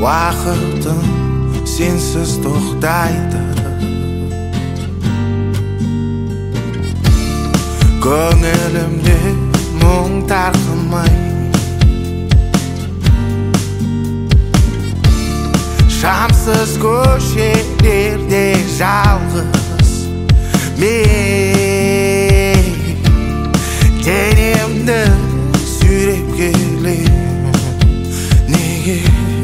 Уақытым сенсіз тоқтайды, көңілімде мұң тарқымай. Шамсыз көшелерде жалғыз мен денемді сүйреп келемін. Неге?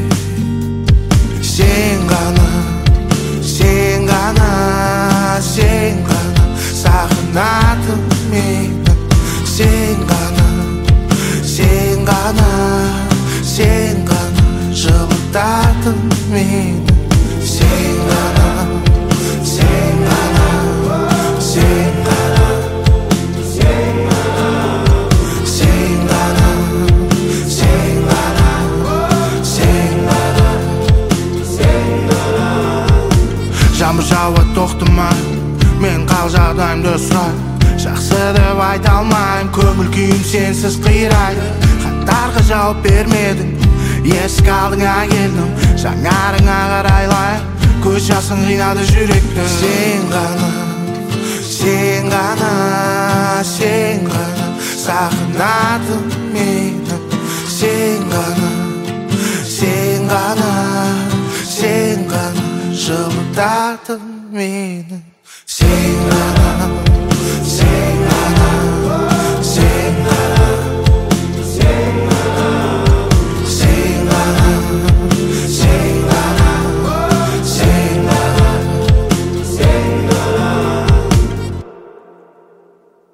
Сен ғана, сен ғана, сен ғана сағынатын мені. Сен ғана, сен ғана, сен ғана жылытатын мені. Сен ғана, сен ғана, сен ғана, сен ғана, сен ғана, сен ғана, сен ғана, сен ғана. Жаңбыр жауады тоқтамай, мен қал жағдайымды сұрай. Жақсы деп айта алмайым, көңіл күйім сенсіз қирайды. Хаттарға жауап бермедің, есік алдыңа келдім, жаңарыңа қарайлайын. Көз жасың қинады жүректі. Сен ғана, сен ғана, сен ғана сағынатын мені. Сен ғана, сен ғана, сен ғана жылытатын мені.